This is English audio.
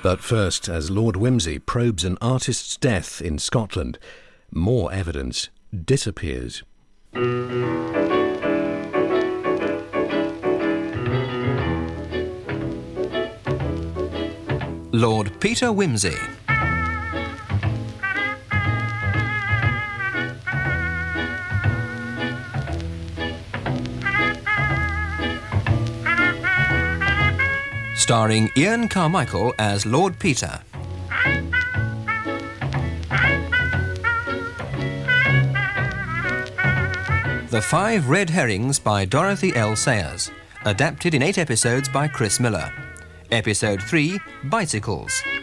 But first, as Lord Wimsey probes an artist's death in Scotland, more evidence disappears. Lord Peter Wimsey. Starring Ian Carmichael as Lord Peter. The Five Red Herrings by Dorothy L. Sayers. Adapted in 8 episodes by Chris Miller. Episode 3, Bicycles.